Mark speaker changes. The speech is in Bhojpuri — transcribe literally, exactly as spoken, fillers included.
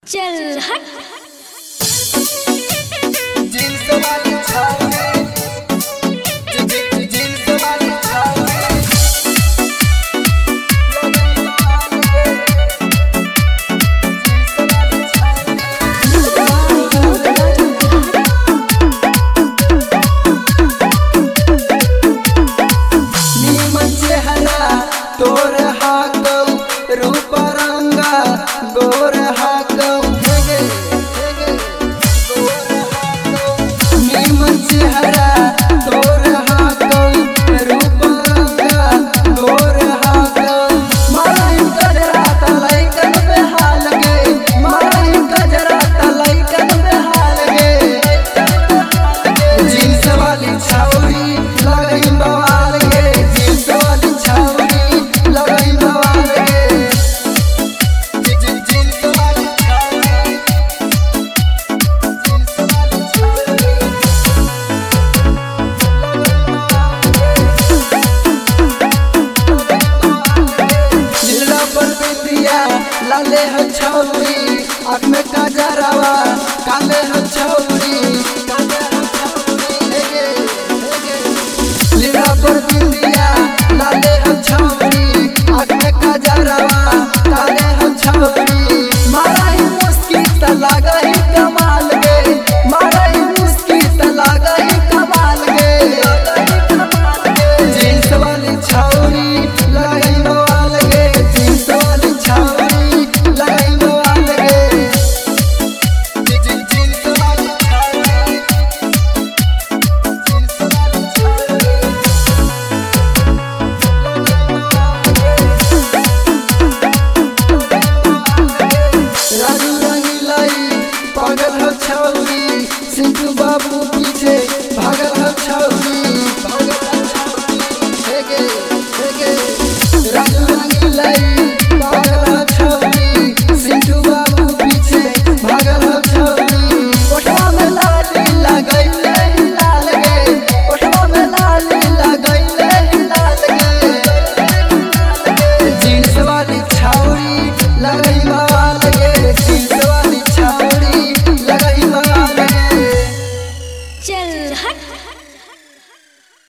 Speaker 1: चल हट।
Speaker 2: जींस वाली छावे, जी- जींस वाली छावे, जींस वाली नीमन चेहरा तोर हाकौ, रूप रंगा गोर हाकौ, नीमन चेहरा तोर हाकौ, रूप रंगा गोर हाकौ। माराई गजरा तलैकन बेहाल गे, माराई गजरा तलैकन बेहाल गे। जींस वाली छावरी लगई बवाल गे, जींस वाली छावरी लगई बवाल गे। जींस वाली छावरी, जींस वाली छावरी जिला पर बिटिया लाले है छावरी, आँख में काजरा